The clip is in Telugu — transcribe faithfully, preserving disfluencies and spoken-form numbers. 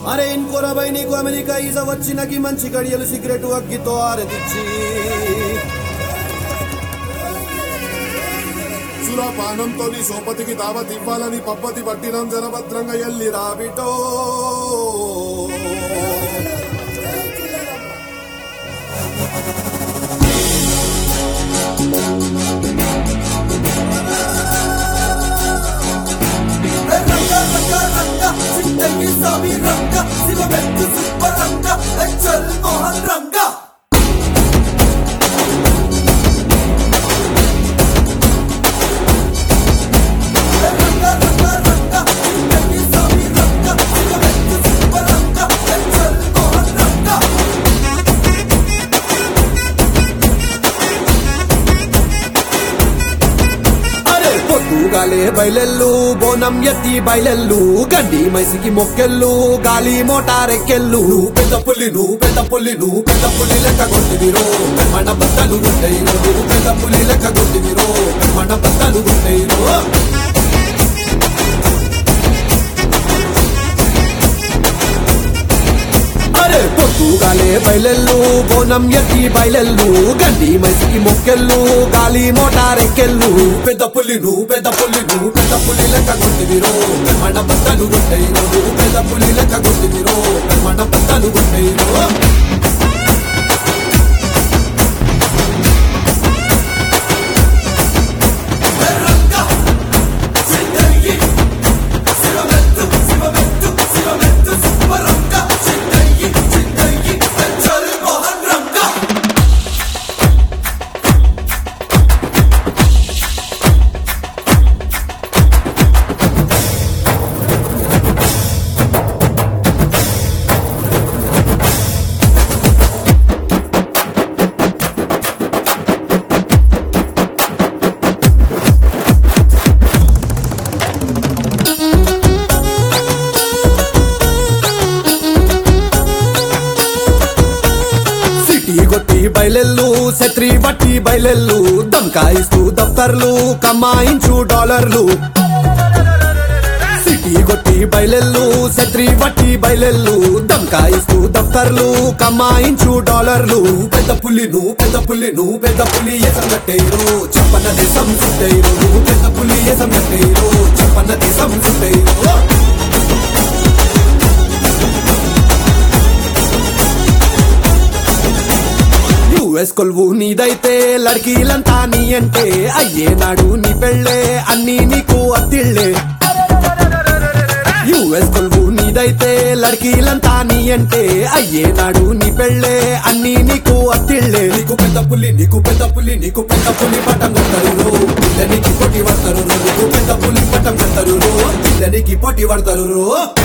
అరే ఇంకోరబై నీకు అమెరికా ఈజ వచ్చినకి మంచి గడియలు సిగరెట్ అగ్గితో ఆరదిచ్చి సురాపానంతో నీ సోపతికి దావత్ ఇవ్వాలని పప్పతి పట్టినం జనభద్రంగా ఎల్లి రాబిటో గాలే బయలెల్లు బోనం ఎత్తి బయలెల్లు గడ్డి మైసికి మొక్కెళ్ళు గాలి మోటారెక్కెళ్ళు పెద్ద పుల్లి నువ్వు పెద్ద పుల్లి నువ్వు పెద్ద పుల్లి లెక్క కొట్టివిరో మన బద్దలు గుండెయిరో నువ్వు పెద్ద పుల్లి లెక్క కొట్టివిరో మన బద్దలు గుండెయిరో పొద్దుగాలే బయలెల్లు బోనం ఎత్తి బయలెల్లు గడ్డి మైసికి మొక్కెళ్ళు గాలి మోటారెక్కెళ్ళు పెద్ద పుల్లి నువ్వు పెద్ద పుల్లి నువ్వు పెద్ద పుల్లి లెక్క కొట్టివిరో మన బద్దలు గుండెయిరో నువ్వు పెద్ద పుల్లి లెక్క కొట్టివిరో మన బద్దలు గుండెయిరో కొట్టి బయలెల్లు శత్రి బట్టి బయలెల్లు దమ్కాయిస్తూ దఫ్తర్లు కమాయించు డాలర్లు సిటీ కొట్టి బయలెల్లు శత్రి బట్టి బయలెల్లు దమ్కాయిస్తూ దఫ్తర్లు కమాయించు డాలర్లు పెద్ద పుల్లి నువ్వు పెద్ద పుల్లి నువ్వు పెద్ద పుల్లి ఏసం కట్టేరు చెప్పన్న దేశం చుట్టేరు నువ్వు పెద్ద పుల్లి ఏసం కట్టేరు చెప్పన్న దేశం చుట్టేరు యుఎస్ కొలువు నీదైతే లడ్కీలంతా నీ అంటే అయ్యేనాడు నీ పెళ్ళే అన్ని నీకు అత్తిళ్ళే యుఎస్ కొలువు నీదైతే లడ్కీలంతా నీ అంటే అయ్యేనాడు నీ పెళ్ళే అన్ని నీకు అత్తిళ్ళే నీకు పెద్ద పుల్లి నీకు పెద్ద పుల్లి నీకు పెద్ద పుల్లి పట్టం కడతారు పిల్లనికి పోటీ పడతారు నీకు పెద్ద పుల్లి పట్టం కడతారు పిల్లనికి పోటీ పడతారు